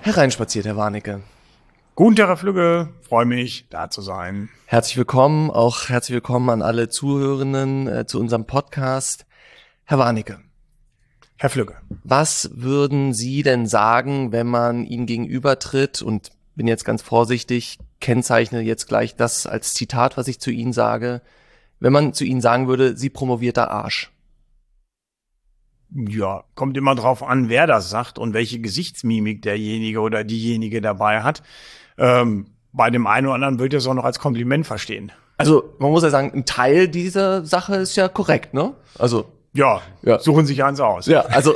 Hereinspaziert, Herr Warnecke. Guten Tag, Herr Flügge. Freue mich, da zu sein. Herzlich willkommen, auch herzlich willkommen an alle Zuhörenden zu unserem Podcast. Herr Warnecke. Herr Flügge. Was würden Sie denn sagen, wenn man Ihnen gegenübertritt, und bin jetzt ganz vorsichtig, kennzeichne jetzt gleich das als Zitat, was ich zu Ihnen sage, wenn man zu Ihnen sagen würde, Sie promovierter Arsch? Ja, kommt immer drauf an, wer das sagt und welche Gesichtsmimik derjenige oder diejenige dabei hat. Bei dem einen oder anderen würde ich das auch noch als Kompliment verstehen. Also man muss ja sagen, ein Teil dieser Sache ist ja korrekt, ne? Also Ja, suchen sich eins aus. Ja, also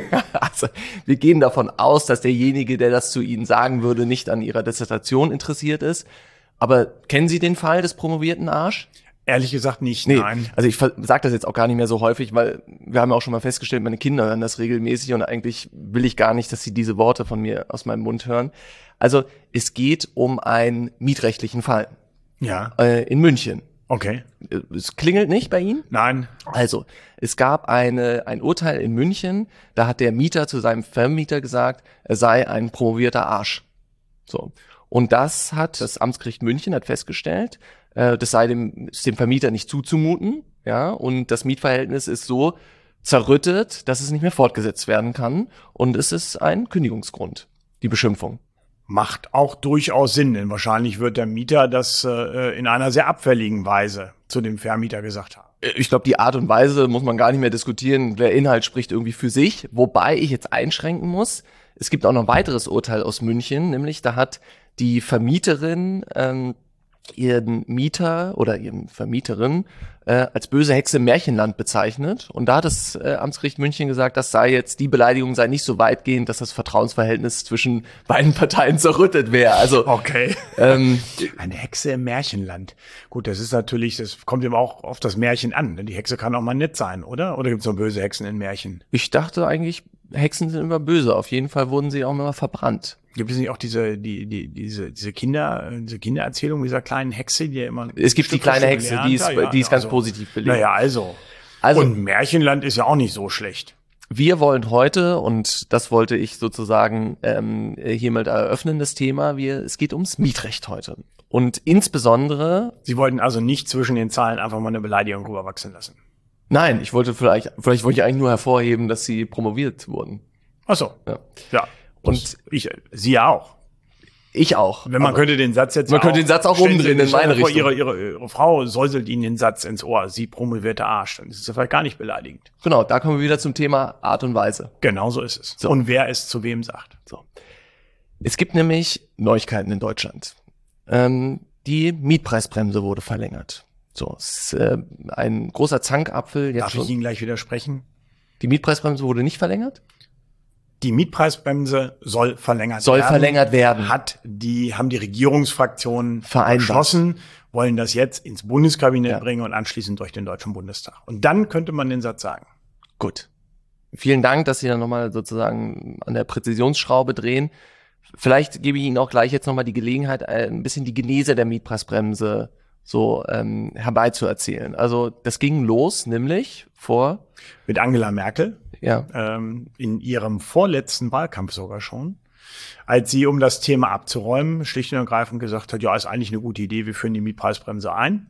wir gehen davon aus, dass derjenige, der das zu Ihnen sagen würde, nicht an Ihrer Dissertation interessiert ist. Aber kennen Sie den Fall des promovierten Arsch? Ehrlich gesagt nicht, Nee, nein. also ich sage das jetzt auch gar nicht mehr so häufig, weil wir haben ja auch schon mal festgestellt, meine Kinder hören das regelmäßig und eigentlich will ich gar nicht, dass sie diese Worte von mir aus meinem Mund hören. Also es geht um einen mietrechtlichen Fall. Ja. In München. Okay. Es klingelt nicht bei Ihnen? Nein. Also, es gab ein Urteil in München, da hat der Mieter zu seinem Vermieter gesagt, er sei ein promovierter Arsch. So. Und das hat das Amtsgericht München hat festgestellt, das sei dem Vermieter nicht zuzumuten, ja, und das Mietverhältnis ist so zerrüttet, dass es nicht mehr fortgesetzt werden kann, und es ist ein Kündigungsgrund, die Beschimpfung. Macht auch durchaus Sinn, denn wahrscheinlich wird der Mieter das in einer sehr abfälligen Weise zu dem Vermieter gesagt haben. Ich glaube, die Art und Weise muss man gar nicht mehr diskutieren. Der Inhalt spricht irgendwie für sich, wobei ich jetzt einschränken muss. Es gibt auch noch ein weiteres Urteil aus München, nämlich da hat die Vermieterin ihren Mieter oder ihren Vermieterin als böse Hexe im Märchenland bezeichnet. Und da hat das Amtsgericht München gesagt, die Beleidigung sei nicht so weitgehend, dass das Vertrauensverhältnis zwischen beiden Parteien zerrüttet wäre. Also okay. Eine Hexe im Märchenland. Gut, das kommt eben auch auf das Märchen an. Denn die Hexe kann auch mal nett sein, oder? Oder gibt es nur böse Hexen in Märchen? Ich dachte eigentlich, Hexen sind immer böse. Auf jeden Fall wurden sie auch immer verbrannt. Gibt es nicht auch diese Kindererzählung dieser kleinen Hexe, die ja immer... Es gibt die kleine Hexe, die ist ganz positiv belegt. Naja, also. Und Märchenland ist ja auch nicht so schlecht. Wir wollen heute, und das wollte ich sozusagen hiermit eröffnen, das Thema, es geht ums Mietrecht heute. Und insbesondere... Sie wollten also nicht zwischen den Zeilen einfach mal eine Beleidigung rüberwachsen lassen? Nein, ich wollte vielleicht wollte ich eigentlich nur hervorheben, dass Sie promoviert wurden. Ach so. Ja. Und Sie ja auch. Ich auch. Man könnte den Satz jetzt auch umdrehen in meine Richtung. Ihre Frau säuselt Ihnen den Satz ins Ohr, Sie promovierter Arsch. Dann ist es ja vielleicht gar nicht beleidigend. Genau, da kommen wir wieder zum Thema Art und Weise. Genau so ist es. So. Und wer es zu wem sagt. So. Es gibt nämlich Neuigkeiten in Deutschland. Die Mietpreisbremse wurde verlängert. So, es ist ein großer Zankapfel. Darf ich Ihnen gleich widersprechen? Die Mietpreisbremse wurde nicht verlängert? Die Mietpreisbremse soll verlängert werden. Haben die Regierungsfraktionen beschlossen, wollen das jetzt ins Bundeskabinett bringen und anschließend durch den Deutschen Bundestag. Und dann könnte man den Satz sagen. Gut. Vielen Dank, dass Sie dann nochmal sozusagen an der Präzisionsschraube drehen. Vielleicht gebe ich Ihnen auch gleich jetzt nochmal die Gelegenheit, ein bisschen die Genese der Mietpreisbremse so herbeizuerzählen. Also das ging los, nämlich mit Angela Merkel. Ja. In ihrem vorletzten Wahlkampf sogar schon, als sie, um das Thema abzuräumen, schlicht und ergreifend gesagt hat, ja, ist eigentlich eine gute Idee, wir führen die Mietpreisbremse ein.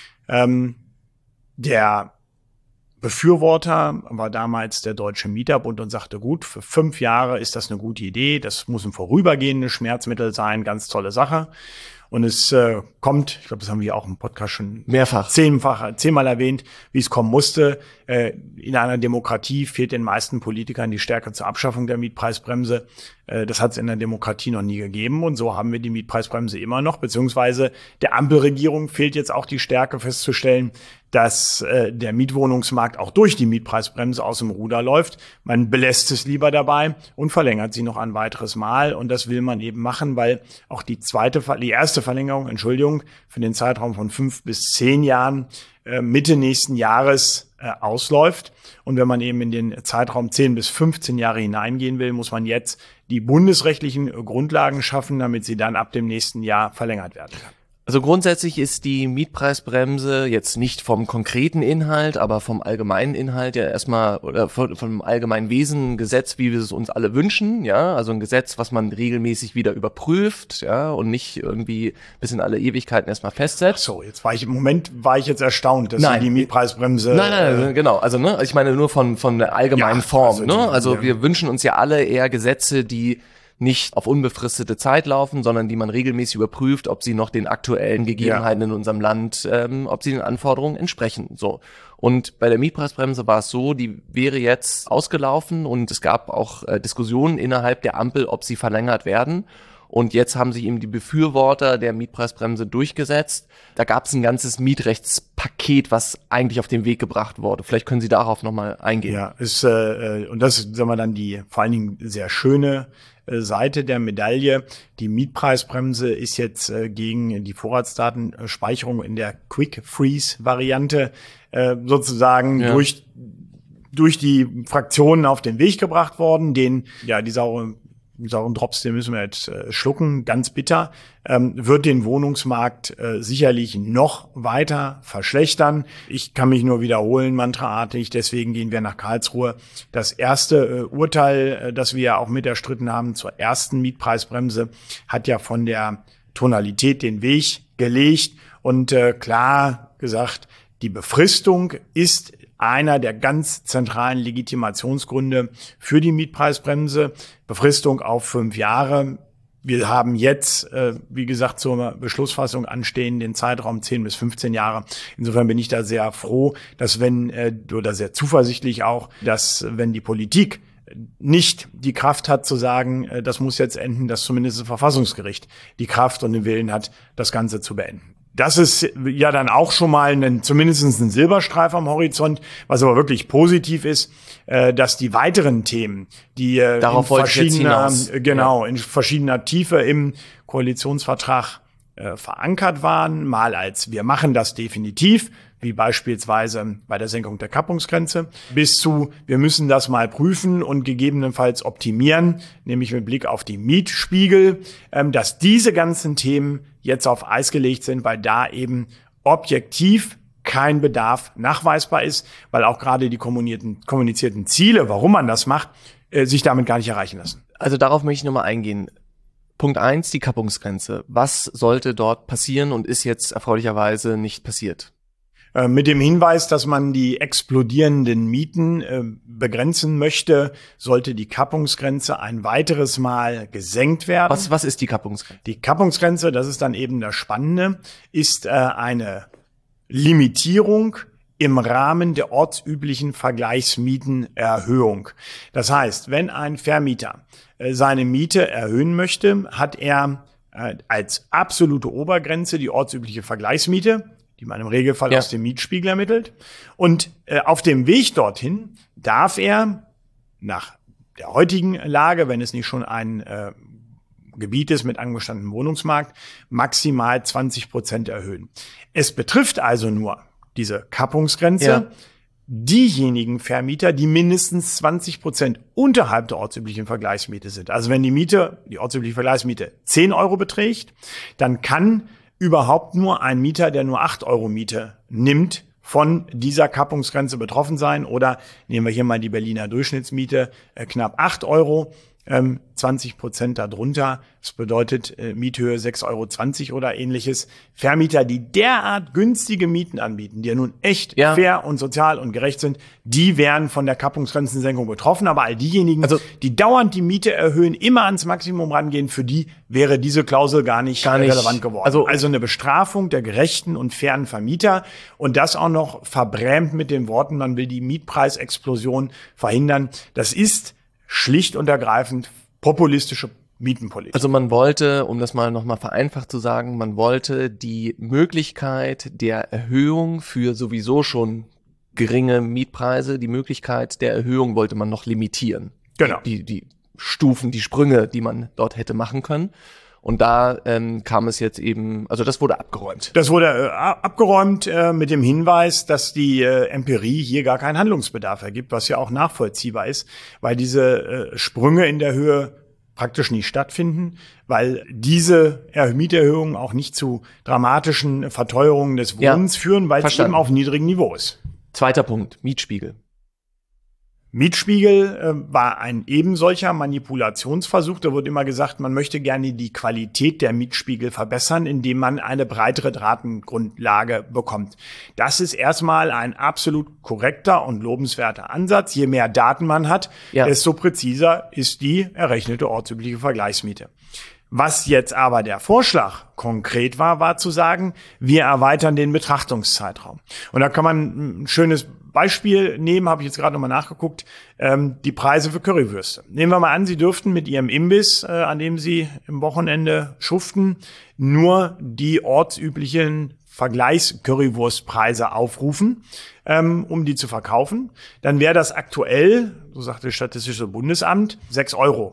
Der Befürworter war damals der Deutsche Mieterbund und sagte, gut, für 5 Jahre ist das eine gute Idee, das muss ein vorübergehendes Schmerzmittel sein, ganz tolle Sache. Und es kommt, ich glaube, das haben wir auch im Podcast schon mehrfach 10-mal erwähnt, wie es kommen musste. In einer Demokratie fehlt den meisten Politikern die Stärke zur Abschaffung der Mietpreisbremse. Das hat es in der Demokratie noch nie gegeben. Und so haben wir die Mietpreisbremse immer noch. Beziehungsweise der Ampelregierung fehlt jetzt auch die Stärke festzustellen, dass der Mietwohnungsmarkt auch durch die Mietpreisbremse aus dem Ruder läuft. Man belässt es lieber dabei und verlängert sie noch ein weiteres Mal. Und das will man eben machen, weil auch die erste Verlängerung, für den Zeitraum von 5 bis 10 Jahren Mitte nächsten Jahres ausläuft. Und wenn man eben in den Zeitraum 10 bis 15 Jahre hineingehen will, muss man jetzt die bundesrechtlichen Grundlagen schaffen, damit sie dann ab dem nächsten Jahr verlängert werden kann. Also grundsätzlich ist die Mietpreisbremse jetzt nicht vom konkreten Inhalt, aber vom allgemeinen Inhalt ja erstmal oder vom allgemeinen Wesen ein Gesetz, wie wir es uns alle wünschen, ja, also ein Gesetz, was man regelmäßig wieder überprüft, ja, und nicht irgendwie bis in alle Ewigkeiten erstmal festsetzt. So, im Moment war ich jetzt erstaunt, dass Sie die Mietpreisbremse. Nein, genau, also ne, ich meine nur von der allgemeinen Form, ne, also wir wünschen uns ja alle eher Gesetze, die nicht auf unbefristete Zeit laufen, sondern die man regelmäßig überprüft, ob sie noch den aktuellen Gegebenheiten in unserem Land, ob sie den Anforderungen entsprechen. So. Und bei der Mietpreisbremse war es so, die wäre jetzt ausgelaufen und es gab auch Diskussionen innerhalb der Ampel, ob sie verlängert werden. Und jetzt haben sich eben die Befürworter der Mietpreisbremse durchgesetzt. Da gab es ein ganzes Mietrechtspaket, was eigentlich auf den Weg gebracht wurde. Vielleicht können Sie darauf nochmal eingehen. Ja, und das ist, sagen wir dann, die vor allen Dingen sehr schöne Seite der Medaille. Die Mietpreisbremse ist jetzt gegen die Vorratsdatenspeicherung in der Quick-Freeze-Variante sozusagen durch die Fraktionen auf den Weg gebracht worden. Die sauren Drops, den müssen wir jetzt schlucken, ganz bitter, wird den Wohnungsmarkt sicherlich noch weiter verschlechtern. Ich kann mich nur wiederholen, mantraartig, deswegen gehen wir nach Karlsruhe. Das erste Urteil, das wir ja auch mit erstritten haben zur ersten Mietpreisbremse, hat ja von der Tonalität den Weg gelegt und klar gesagt, die Befristung ist einer der ganz zentralen Legitimationsgründe für die Mietpreisbremse. Befristung auf 5 Jahre. Wir haben jetzt, wie gesagt, zur Beschlussfassung anstehen den Zeitraum 10 bis 15 Jahre. Insofern bin ich da sehr froh, dass oder sehr zuversichtlich auch, dass wenn die Politik nicht die Kraft hat zu sagen, das muss jetzt enden, dass zumindest das Verfassungsgericht die Kraft und den Willen hat, das Ganze zu beenden. Das ist ja dann auch schon mal zumindest ein Silberstreif am Horizont. Was aber wirklich positiv ist, dass die weiteren Themen, die in verschiedener Tiefe im Koalitionsvertrag verankert waren, mal als wir machen das definitiv, wie beispielsweise bei der Senkung der Kappungsgrenze, bis zu wir müssen das mal prüfen und gegebenenfalls optimieren, nämlich mit Blick auf die Mietspiegel, dass diese ganzen Themen jetzt auf Eis gelegt sind, weil da eben objektiv kein Bedarf nachweisbar ist, weil auch gerade die kommunizierten Ziele, warum man das macht, sich damit gar nicht erreichen lassen. Also darauf möchte ich nochmal eingehen. Punkt 1, die Kappungsgrenze. Was sollte dort passieren und ist jetzt erfreulicherweise nicht passiert? Mit dem Hinweis, dass man die explodierenden Mieten begrenzen möchte, sollte die Kappungsgrenze ein weiteres Mal gesenkt werden. Was ist die Kappungsgrenze? Die Kappungsgrenze, das ist dann eben das Spannende, ist eine Limitierung im Rahmen der ortsüblichen Vergleichsmietenerhöhung. Das heißt, wenn ein Vermieter seine Miete erhöhen möchte, hat er als absolute Obergrenze die ortsübliche Vergleichsmiete, die man im Regelfall aus dem Mietspiegel ermittelt. Und auf dem Weg dorthin darf er nach der heutigen Lage, wenn es nicht schon ein Gebiet ist mit angestandenem Wohnungsmarkt, maximal 20% erhöhen. Es betrifft also nur diese Kappungsgrenze diejenigen Vermieter, die mindestens 20% unterhalb der ortsüblichen Vergleichsmiete sind. Also wenn die ortsübliche Vergleichsmiete 10 Euro beträgt, dann kann überhaupt nur ein Mieter, der nur 8 Euro Miete nimmt, von dieser Kappungsgrenze betroffen sein. Oder nehmen wir hier mal die Berliner Durchschnittsmiete, knapp 8 Euro, 20% darunter. Das bedeutet Miethöhe 6,20 Euro oder ähnliches. Vermieter, die derart günstige Mieten anbieten, die ja nun echt fair und sozial und gerecht sind, die wären von der Kappungsgrenzensenkung betroffen. Aber all diejenigen, die dauernd die Miete erhöhen, immer ans Maximum rangehen, für die wäre diese Klausel gar nicht relevant geworden. Also eine Bestrafung der gerechten und fairen Vermieter und das auch noch verbrämt mit den Worten, man will die Mietpreisexplosion verhindern. Das ist schlicht und ergreifend populistische Mietenpolitik. Also man wollte, um das mal nochmal vereinfacht zu sagen, man wollte die Möglichkeit der Erhöhung für sowieso schon geringe Mietpreise, die Möglichkeit der Erhöhung wollte man noch limitieren. Genau. Die Stufen, die Sprünge, die man dort hätte machen können. Und da kam es jetzt eben, also das wurde abgeräumt. Das wurde abgeräumt mit dem Hinweis, dass die Empirie hier gar keinen Handlungsbedarf ergibt, was ja auch nachvollziehbar ist, weil diese Sprünge in der Höhe praktisch nicht stattfinden, weil diese Mieterhöhungen auch nicht zu dramatischen Verteuerungen des Wohnens führen, weil es eben auf niedrigem Niveau ist. Zweiter Punkt, Mietspiegel. Mietspiegel war ein ebensolcher Manipulationsversuch. Da wird immer gesagt, man möchte gerne die Qualität der Mietspiegel verbessern, indem man eine breitere Datengrundlage bekommt. Das ist erstmal ein absolut korrekter und lobenswerter Ansatz. Je mehr Daten man hat, desto präziser ist die errechnete ortsübliche Vergleichsmiete. Was jetzt aber der Vorschlag konkret war zu sagen, wir erweitern den Betrachtungszeitraum. Und da kann man ein schönes Beispiel nehmen, habe ich jetzt gerade nochmal nachgeguckt, die Preise für Currywürste. Nehmen wir mal an, Sie dürften mit Ihrem Imbiss, an dem Sie im Wochenende schuften, nur die ortsüblichen Vergleichs-Currywurstpreise aufrufen, um die zu verkaufen. Dann wäre das aktuell, so sagt das Statistische Bundesamt, 6 €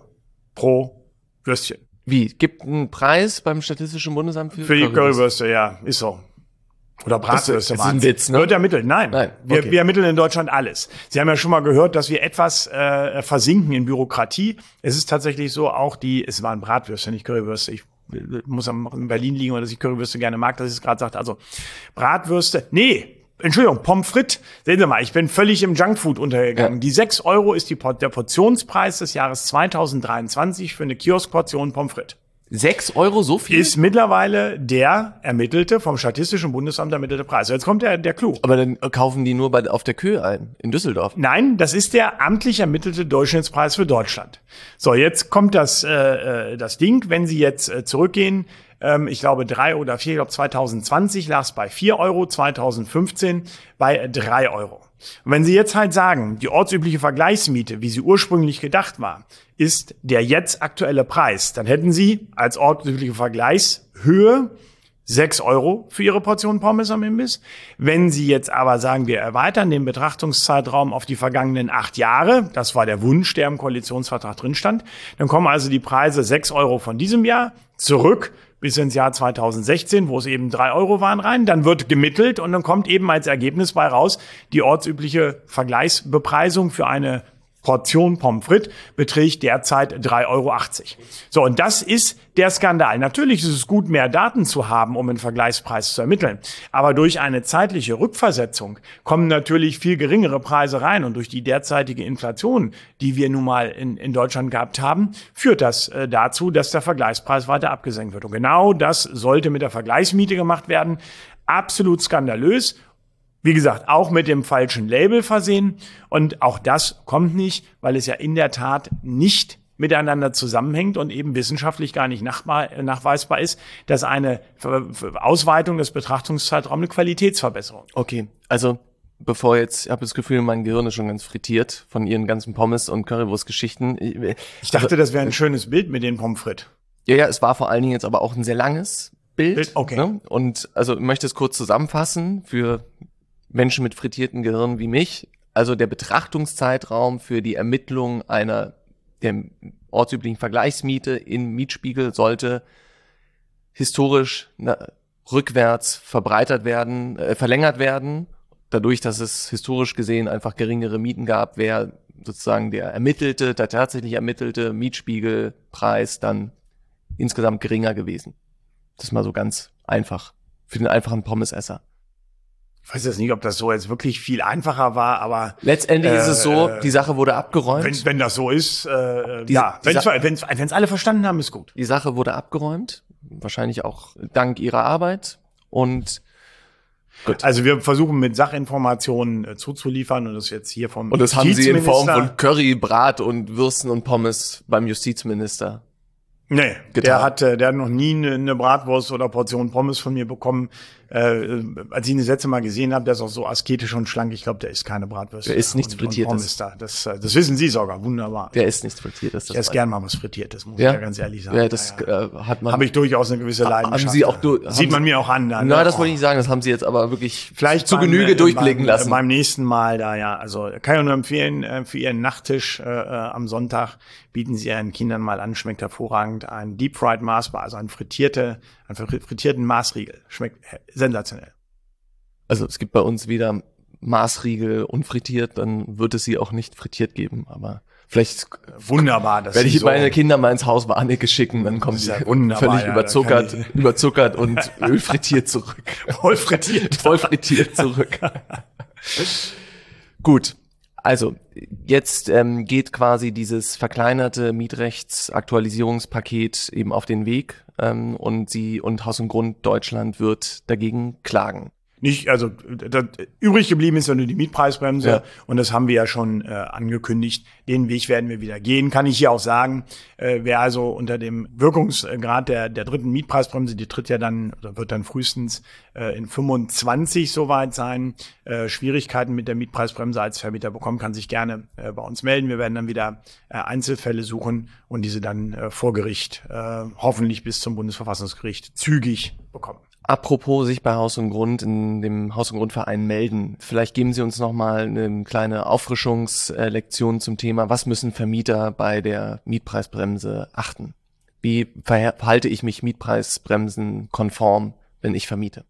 pro Würstchen. Wie? Gibt einen Preis beim Statistischen Bundesamt für die Currywürste? Ja, ist so. Oder Bratwürste. Das ist ein Witz, ne? Wird ermittelt? Nein. Okay. Wir ermitteln in Deutschland alles. Sie haben ja schon mal gehört, dass wir etwas versinken in Bürokratie. Es ist tatsächlich so, es waren Bratwürste, nicht Currywürste. Ich muss in Berlin liegen, weil dass ich Currywürste gerne mag, dass ich es gerade sagte. Also Bratwürste, Entschuldigung, Pommes frites. Sehen Sie mal, ich bin völlig im Junkfood untergegangen. Ja. Die 6 € ist der Portionspreis des Jahres 2023 für eine Kioskportion Pommes frites. 6 €, so viel? Ist mittlerweile der vom Statistischen Bundesamt ermittelte Preis. Jetzt kommt der Clou. Aber dann kaufen die nur auf der Köhe ein, in Düsseldorf. Nein, das ist der amtlich ermittelte Durchschnittspreis für Deutschland. So, jetzt kommt das Ding, wenn Sie jetzt zurückgehen, ich glaube 3 oder 4, ich glaube 2020 lag es bei 4 €, 2015 bei 3 €. Und wenn Sie jetzt halt sagen, die ortsübliche Vergleichsmiete, wie sie ursprünglich gedacht war, ist der jetzt aktuelle Preis, dann hätten Sie als ortsübliche Vergleichshöhe 6 € für Ihre Portion Pommes am Imbiss. Wenn Sie jetzt aber sagen, wir erweitern den Betrachtungszeitraum auf die vergangenen 8 Jahre, das war der Wunsch, der im Koalitionsvertrag drin stand, dann kommen also die Preise 6 € von diesem Jahr zurück bis ins Jahr 2016, wo es eben 3 € waren, rein. Dann wird gemittelt und dann kommt eben als Ergebnis bei raus, die ortsübliche Vergleichsbepreisung für eine Portion Pommes frites beträgt derzeit 3,80 €. So, und das ist der Skandal. Natürlich ist es gut, mehr Daten zu haben, um einen Vergleichspreis zu ermitteln. Aber durch eine zeitliche Rückversetzung kommen natürlich viel geringere Preise rein. Und durch die derzeitige Inflation, die wir nun mal in Deutschland gehabt haben, führt das dazu, dass der Vergleichspreis weiter abgesenkt wird. Und genau das sollte mit der Vergleichsmiete gemacht werden. Absolut skandalös. Wie gesagt, auch mit dem falschen Label versehen. Und auch das kommt nicht, weil es ja in der Tat nicht miteinander zusammenhängt und eben wissenschaftlich gar nicht nachweisbar ist, dass eine Ausweitung des Betrachtungszeitraums eine Qualitätsverbesserung. Okay, also ich habe das Gefühl, mein Gehirn ist schon ganz frittiert von Ihren ganzen Pommes- und Currywurst-Geschichten. Ich dachte, das wäre ein schönes Bild mit den Pommes frites. Ja, es war vor allen Dingen jetzt aber auch ein sehr langes Bild. Okay. Ne? Und also ich möchte es kurz zusammenfassen für Menschen mit frittierten Gehirn wie mich. Also der Betrachtungszeitraum für die Ermittlung der ortsüblichen Vergleichsmiete in Mietspiegel sollte historisch rückwärts verlängert werden. Dadurch, dass es historisch gesehen einfach geringere Mieten gab, wäre sozusagen der tatsächlich ermittelte Mietspiegelpreis dann insgesamt geringer gewesen. Das ist mal so ganz einfach für den einfachen Pommesesser. Ich weiß jetzt nicht, ob das so jetzt wirklich viel einfacher war, aber letztendlich ist es so, die Sache wurde abgeräumt. Wenn das so ist, wenn es alle verstanden haben, ist gut. Die Sache wurde abgeräumt, wahrscheinlich auch dank Ihrer Arbeit und gut. Also wir versuchen mit Sachinformationen zuzuliefern und das jetzt hier vom Und das haben Sie in Form von Curry, Brat und Würsten und Pommes beim Justizminister. Nee, der hat noch nie eine Bratwurst oder Portion Pommes von mir bekommen. Als ich ihn das letzte Mal gesehen habe, der ist auch so asketisch und schlank. Ich glaube, der isst keine Bratwürste. Der isst nichts Frittiertes. Das wissen Sie sogar, wunderbar. Der isst nichts Frittiertes. Ich esse gern mal was Frittiertes, muss ich ja ganz ehrlich sagen. Ja, das hat man. Habe ich durchaus eine gewisse Leidenschaft. Haben Sie auch sieht man mir auch an. Nein, das wollte ich nicht sagen. Das haben Sie jetzt aber wirklich vielleicht zu Genüge durchblicken lassen. Beim nächsten Mal also kann ich nur empfehlen, für Ihren Nachttisch am Sonntag bieten Sie Ihren Kindern mal an, schmeckt hervorragend, ein Deep Fried Mars Bar, also einen frittierten Maßriegel. Schmeckt sensationell. Also es gibt bei uns wieder Maßriegel unfrittiert, dann wird es sie auch nicht frittiert geben. Aber vielleicht wunderbar, dass werde ich so meine Kinder mal ins Haus Warnecke schicken, dann kommen sie völlig überzuckert und ölfrittiert zurück. Voll frittiert. Voll frittiert zurück. Gut. Also, jetzt geht quasi dieses verkleinerte Mietrechtsaktualisierungspaket eben auf den Weg und Haus und Grund Deutschland wird dagegen klagen. Nicht, also übrig geblieben ist ja nur die Mietpreisbremse, ja. Und das haben wir ja schon angekündigt. Den Weg werden wir wieder gehen. Kann ich hier auch sagen, wer also unter dem Wirkungsgrad der dritten Mietpreisbremse, die tritt ja dann oder wird dann frühestens in 25 soweit sein, Schwierigkeiten mit der Mietpreisbremse als Vermieter bekommen, kann sich gerne bei uns melden. Wir werden dann wieder Einzelfälle suchen und diese dann vor Gericht hoffentlich bis zum Bundesverfassungsgericht zügig bekommen. Apropos sich bei Haus und Grund in dem Haus und Grundverein melden. Vielleicht geben Sie uns noch mal eine kleine Auffrischungslektion zum Thema, was müssen Vermieter bei der Mietpreisbremse achten? Wie verhalte ich mich mietpreisbremsenkonform, wenn ich vermiete?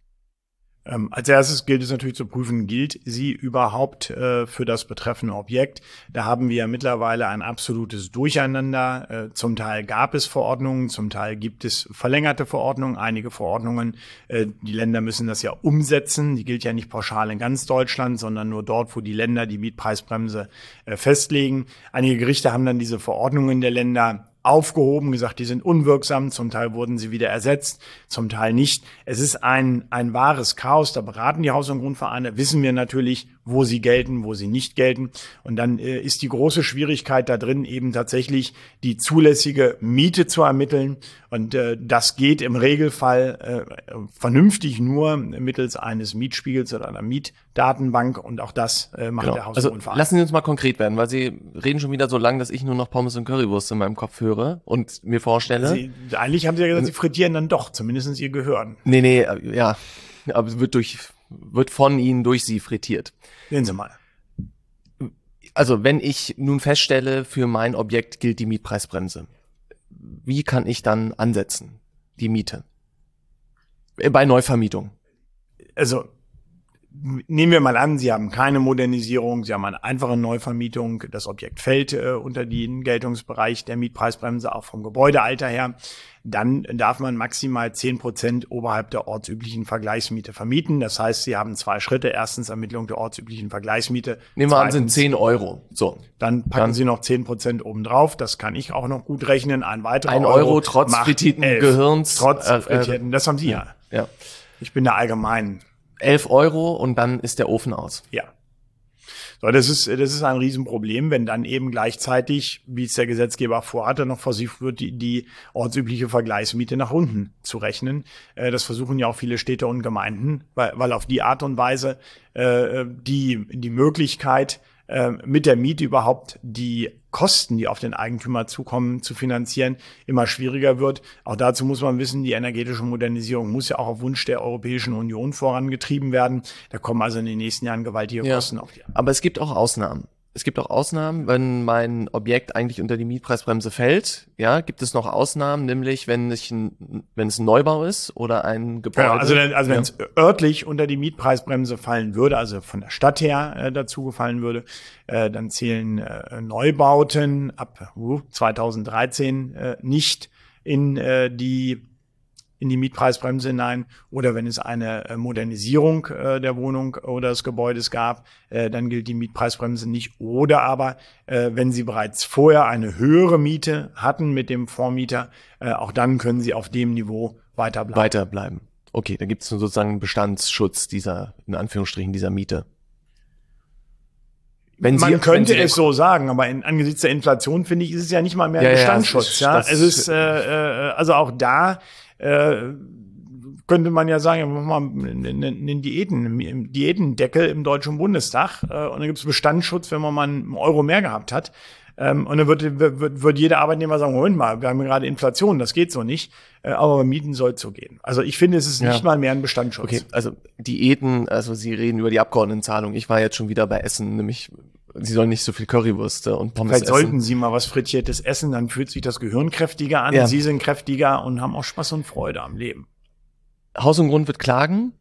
Als erstes gilt es natürlich zu prüfen, gilt sie überhaupt für das betreffende Objekt. Da haben wir mittlerweile ein absolutes Durcheinander. Zum Teil gab es Verordnungen, zum Teil gibt es verlängerte Verordnungen. Einige Verordnungen, die Länder müssen das ja umsetzen. Die gilt ja nicht pauschal in ganz Deutschland, sondern nur dort, wo die Länder die Mietpreisbremse festlegen. Einige Gerichte haben dann diese Verordnungen der Länder aufgehoben, gesagt, die sind unwirksam, zum Teil wurden sie wieder ersetzt, zum Teil nicht. Es ist ein wahres Chaos, da beraten die Haus- und Grundvereine, wissen wir natürlich, wo sie gelten, wo sie nicht gelten. Und dann ist die große Schwierigkeit da drin, eben tatsächlich die zulässige Miete zu ermitteln. Und das geht im Regelfall vernünftig nur mittels eines Mietspiegels oder einer Mietdatenbank. Und auch das macht der Haus- und Grundverein. Lassen Sie uns mal konkret werden, weil Sie reden schon wieder so lang, dass ich nur noch Pommes und Currywurst in meinem Kopf höre und mir vorstelle. Eigentlich haben Sie ja gesagt, Sie frittieren dann doch, zumindest Ihr Gehirn. Nee, ja, aber es wird von Ihnen durch Sie frittiert. Sehen Sie mal. Also wenn ich nun feststelle, für mein Objekt gilt die Mietpreisbremse, wie kann ich dann ansetzen, die Miete? Bei Neuvermietung. Also nehmen wir mal an, Sie haben keine Modernisierung, Sie haben eine einfache Neuvermietung, das Objekt fällt unter den Geltungsbereich der Mietpreisbremse, auch vom Gebäudealter her, dann darf man maximal 10% oberhalb der ortsüblichen Vergleichsmiete vermieten. Das heißt, Sie haben 2 Schritte. Erstens Ermittlung der ortsüblichen Vergleichsmiete. Nehmen wir an, sind 10 €. So. Dann packen Sie noch 10% obendrauf. Das kann ich auch noch gut rechnen. Ein weiterer 1 Euro trotz frittierten Gehirns. Trotz frittierten, das haben Sie ja. Ja. Ich bin da allgemein. 11 € und dann ist der Ofen aus. Ja. So, das ist ein Riesenproblem, wenn dann eben gleichzeitig, wie es der Gesetzgeber vorhatte, noch versucht wird, die ortsübliche Vergleichsmiete nach unten zu rechnen. Das versuchen ja auch viele Städte und Gemeinden, weil auf die Art und Weise die Möglichkeit, mit der Miete überhaupt die Kosten, die auf den Eigentümer zukommen, zu finanzieren, immer schwieriger wird. Auch dazu muss man wissen, die energetische Modernisierung muss ja auch auf Wunsch der Europäischen Union vorangetrieben werden. Da kommen also in den nächsten Jahren gewaltige Kosten auf die. Aber es gibt auch Ausnahmen. Es gibt auch Ausnahmen, wenn mein Objekt eigentlich unter die Mietpreisbremse fällt. Ja, gibt es noch Ausnahmen, nämlich wenn es ein Neubau ist oder ein Gebäude. Ja, also wenn es örtlich unter die Mietpreisbremse fallen würde, also von der Stadt her dazu gefallen würde, dann zählen Neubauten ab 2013 nicht in die Mietpreisbremse hinein, oder wenn es eine Modernisierung der Wohnung oder des Gebäudes gab, dann gilt die Mietpreisbremse nicht. Oder aber, wenn Sie bereits vorher eine höhere Miete hatten mit dem Vormieter, auch dann können Sie auf dem Niveau weiterbleiben. Okay, dann gibt es sozusagen einen Bestandsschutz dieser, in Anführungsstrichen, dieser Miete. Man könnte es so sagen, aber angesichts der Inflation, finde ich, ist es ja nicht mal mehr ein Bestandsschutz. Es ist also auch da könnte man ja sagen, wir machen mal einen Diätendeckel im Deutschen Bundestag und dann gibt es Bestandsschutz, wenn man mal einen Euro mehr gehabt hat. Und dann wird jeder Arbeitnehmer sagen, Moment mal, wir haben gerade Inflation, das geht so nicht. Aber bei Mieten soll es so gehen. Also ich finde, es ist nicht mal mehr ein Bestandsschutz. Okay, also Diäten, also Sie reden über die Abgeordnetenzahlung. Ich war jetzt schon wieder bei Essen, nämlich Sie sollen nicht so viel Currywürste und Pommes Vielleicht essen. Sollten Sie mal was Frittiertes essen, dann fühlt sich das Gehirn kräftiger an. Ja. Sie sind kräftiger und haben auch Spaß und Freude am Leben. Haus und Grund wird klagen.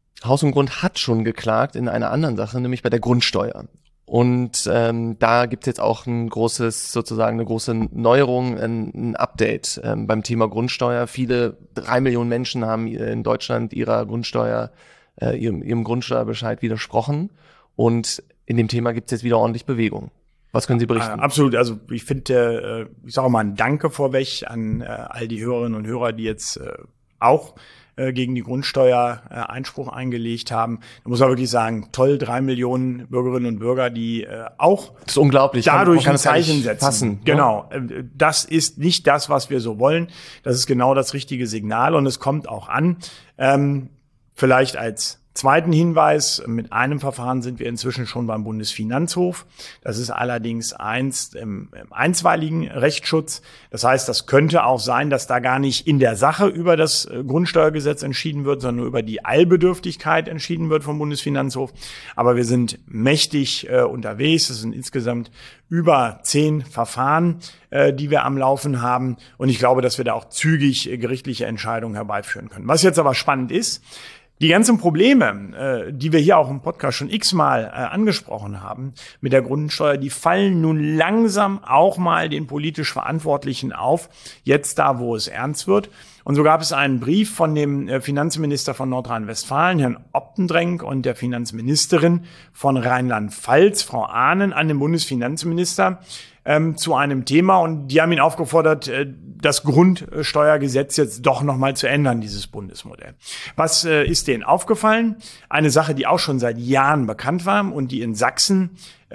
Haus und Grund hat schon geklagt in einer anderen Sache, nämlich bei der Grundsteuer. Und da gibt's jetzt auch eine große Neuerung, ein Update beim Thema Grundsteuer. 3 Millionen Menschen haben in Deutschland ihrem Grundsteuerbescheid widersprochen. Und in dem Thema gibt's jetzt wieder ordentlich Bewegung. Was können Sie berichten? Absolut. Also ich finde, ich sage mal ein Danke vorweg an all die Hörerinnen und Hörer, die jetzt auch gegen die Grundsteuer Einspruch eingelegt haben. Da muss man wirklich sagen, toll, 3 Millionen Bürgerinnen und Bürger, die auch das ist unglaublich. Dadurch man kann ein Zeichen setzen. Fassen, genau. Das ist nicht das, was wir so wollen. Das ist genau das richtige Signal und es kommt auch an. Vielleicht als zweiten Hinweis, mit einem Verfahren sind wir inzwischen schon beim Bundesfinanzhof. Das ist allerdings einst im einstweiligen Rechtsschutz. Das heißt, das könnte auch sein, dass da gar nicht in der Sache über das Grundsteuergesetz entschieden wird, sondern nur über die Eilbedürftigkeit entschieden wird vom Bundesfinanzhof. Aber wir sind mächtig unterwegs. Es sind insgesamt über 10 Verfahren, die wir am Laufen haben. Und ich glaube, dass wir da auch zügig gerichtliche Entscheidungen herbeiführen können. Was jetzt aber spannend ist, die ganzen Probleme, die wir hier auch im Podcast schon x-mal angesprochen haben mit der Grundsteuer, die fallen nun langsam auch mal den politisch Verantwortlichen auf, jetzt da, wo es ernst wird. Und so gab es einen Brief von dem Finanzminister von Nordrhein-Westfalen, Herrn Optendrenk, und der Finanzministerin von Rheinland-Pfalz, Frau Ahnen, an den Bundesfinanzminister zu einem Thema. Und die haben ihn aufgefordert, das Grundsteuergesetz jetzt doch nochmal zu ändern, dieses Bundesmodell. Was ist denen aufgefallen? Eine Sache, die auch schon seit Jahren bekannt war und die in Sachsen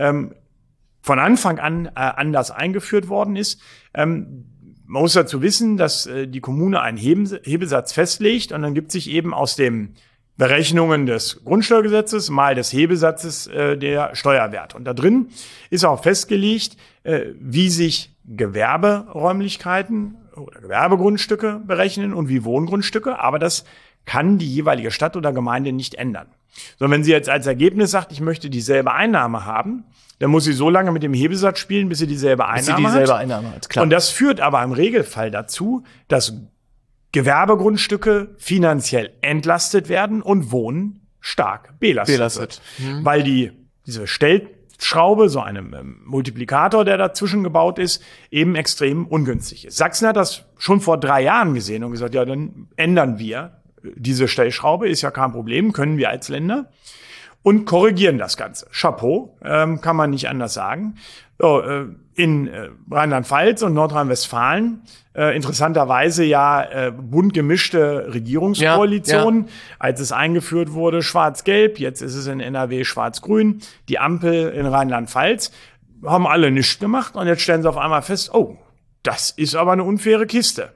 von Anfang an anders eingeführt worden ist. Man muss dazu wissen, dass die Kommune einen Hebesatz festlegt und dann gibt sich eben aus den Berechnungen des Grundsteuergesetzes mal des Hebesatzes der Steuerwert. Und da drin ist auch festgelegt, wie sich Gewerberäumlichkeiten oder Gewerbegrundstücke berechnen und wie Wohngrundstücke. Aber das kann die jeweilige Stadt oder Gemeinde nicht ändern. Sondern wenn sie jetzt als Ergebnis sagt, ich möchte dieselbe Einnahme haben, dann muss sie so lange mit dem Hebesatz spielen, bis sie dieselbe Einnahme hat. Klar. Und das führt aber im Regelfall dazu, dass Gewerbegrundstücke finanziell entlastet werden und Wohnen stark belastet wird. Weil diese Stellschraube, so einem Multiplikator, der dazwischen gebaut ist, eben extrem ungünstig ist. Sachsen hat das schon vor 3 Jahren gesehen und gesagt, ja, dann ändern wir diese Stellschraube, ist ja kein Problem, können wir als Länder, und korrigieren das Ganze. Chapeau, kann man nicht anders sagen. So, in Rheinland-Pfalz und Nordrhein-Westfalen interessanterweise ja bunt gemischte Regierungskoalitionen. Ja. Als es eingeführt wurde, schwarz-gelb, jetzt ist es in NRW schwarz-grün. Die Ampel in Rheinland-Pfalz haben alle nichts gemacht und jetzt stellen sie auf einmal fest, oh, das ist aber eine unfaire Kiste.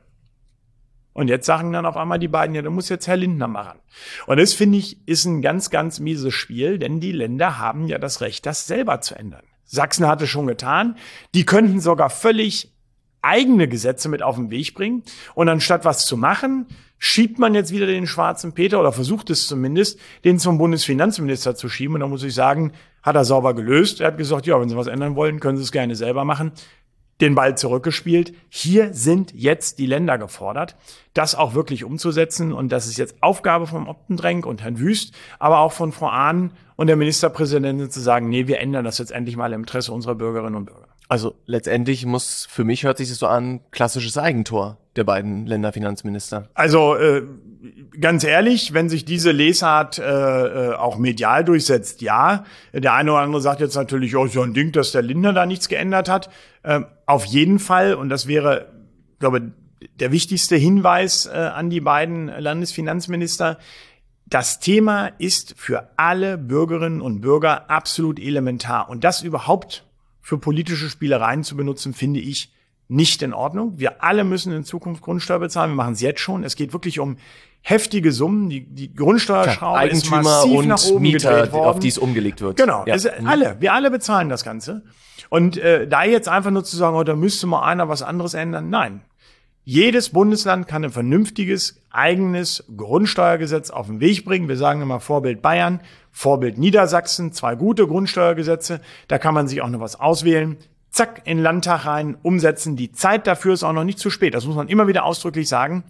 Und jetzt sagen dann auf einmal die beiden, ja, da muss jetzt Herr Lindner mal ran. Und das, finde ich, ist ein ganz, ganz mieses Spiel, denn die Länder haben ja das Recht, das selber zu ändern. Sachsen hat es schon getan. Die könnten sogar völlig eigene Gesetze mit auf den Weg bringen. Und anstatt was zu machen, schiebt man jetzt wieder den schwarzen Peter oder versucht es zumindest, den zum Bundesfinanzminister zu schieben. Und da muss ich sagen, hat er sauber gelöst. Er hat gesagt, ja, wenn Sie was ändern wollen, können Sie es gerne selber machen. Den Ball zurückgespielt. Hier sind jetzt die Länder gefordert, das auch wirklich umzusetzen. Und das ist jetzt Aufgabe von Optendrenk und Herrn Wüst, aber auch von Frau Ahnen und der Ministerpräsidentin zu sagen, nee, wir ändern das jetzt endlich mal im Interesse unserer Bürgerinnen und Bürger. Also letztendlich für mich hört sich das so an, klassisches Eigentor der beiden Länderfinanzminister. Also ganz ehrlich, wenn sich diese Lesart auch medial durchsetzt, ja. Der eine oder andere sagt jetzt natürlich, oh, so ein Ding, dass der Lindner da nichts geändert hat. Auf jeden Fall, und das wäre, glaube ich, der wichtigste Hinweis an die beiden Landesfinanzminister, das Thema ist für alle Bürgerinnen und Bürger absolut elementar. Und das überhaupt für politische Spielereien zu benutzen, finde ich nicht in Ordnung. Wir alle müssen in Zukunft Grundsteuer bezahlen. Wir machen es jetzt schon. Es geht wirklich um heftige Summen. Die Grundsteuerschraube ist massiv nach oben gedreht worden, auf die es umgelegt wird. Genau. Ja. Wir alle bezahlen das Ganze. Und da jetzt einfach nur zu sagen, oh, da müsste mal einer was anderes ändern. Nein. Jedes Bundesland kann ein vernünftiges, eigenes Grundsteuergesetz auf den Weg bringen. Wir sagen immer Vorbild Bayern, Vorbild Niedersachsen, 2 gute Grundsteuergesetze. Da kann man sich auch noch was auswählen. Zack, in den Landtag rein, umsetzen. Die Zeit dafür ist auch noch nicht zu spät. Das muss man immer wieder ausdrücklich sagen.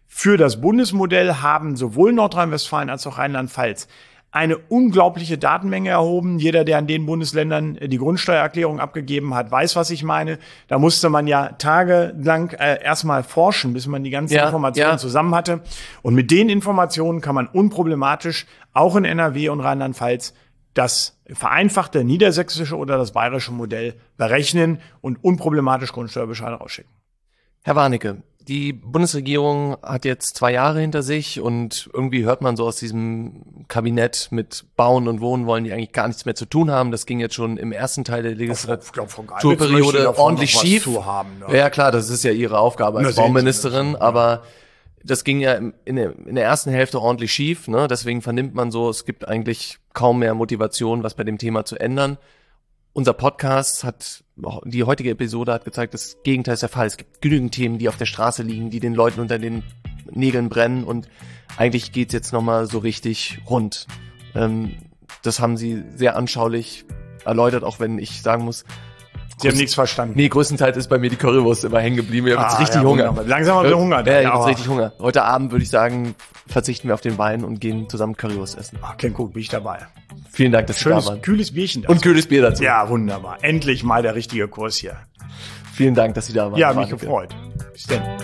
Für das Bundesmodell haben sowohl Nordrhein-Westfalen als auch Rheinland-Pfalz eine unglaubliche Datenmenge erhoben. Jeder, der in den Bundesländern die Grundsteuererklärung abgegeben hat, weiß, was ich meine. Da musste man ja tagelang erstmal forschen, bis man die ganzen Informationen zusammen hatte. Und mit den Informationen kann man unproblematisch auch in NRW und Rheinland-Pfalz das vereinfachte niedersächsische oder das bayerische Modell berechnen und unproblematisch Grundsteuerbescheide rausschicken. Herr Warnecke, die Bundesregierung hat jetzt 2 Jahre hinter sich und irgendwie hört man so aus diesem Kabinett mit Bauen und Wohnen wollen die eigentlich gar nichts mehr zu tun haben. Das ging jetzt schon im ersten Teil der Legislaturperiode ordentlich schief. Ja klar, das ist ja ihre Aufgabe als Bauministerin, aber das ging ja in der ersten Hälfte ordentlich schief, ne? Deswegen vernimmt man so, es gibt eigentlich kaum mehr Motivation, was bei dem Thema zu ändern. Unser Podcast die heutige Episode hat gezeigt, das Gegenteil ist der Fall. Es gibt genügend Themen, die auf der Straße liegen, die den Leuten unter den Nägeln brennen und eigentlich geht's jetzt nochmal so richtig rund. Das haben Sie sehr anschaulich erläutert, auch wenn ich sagen muss, Sie haben nichts verstanden. Nee, größtenteils ist bei mir die Currywurst immer hängen geblieben. Ich habe jetzt richtig Hunger. Langsam haben wir Hunger. Ja, ich habe richtig Hunger. Heute Abend würde ich sagen, verzichten wir auf den Wein und gehen zusammen Currywurst essen. Okay, gut, bin ich dabei. Vielen Dank, dass Sie da waren. Kühles Bierchen dazu. Und kühles Bier dazu. Ja, wunderbar. Endlich mal der richtige Kurs hier. Vielen Dank, dass Sie da waren. Ja, mich gefreut. Bis denn.